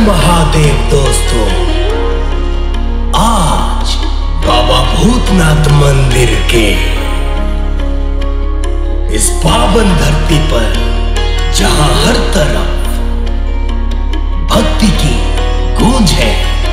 महादेव दोस्तों, आज बाबा भूतनाथ मंदिर के इस पावन धरती पर जहां हर तरफ भक्ति की गूंज है,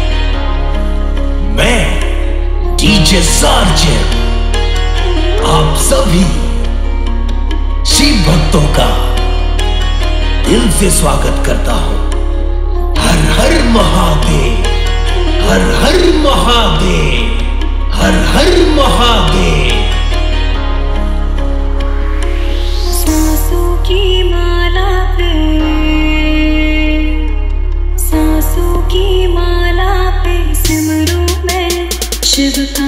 मैं डीजे सार्जन आप सभी शिव भक्तों का दिल से स्वागत करता हूं। हर हर महादेव, हर हर महादेव, हर हर महादेव। सांसों की माला पे, सांसों की माला पे सिमरूं मैं शिव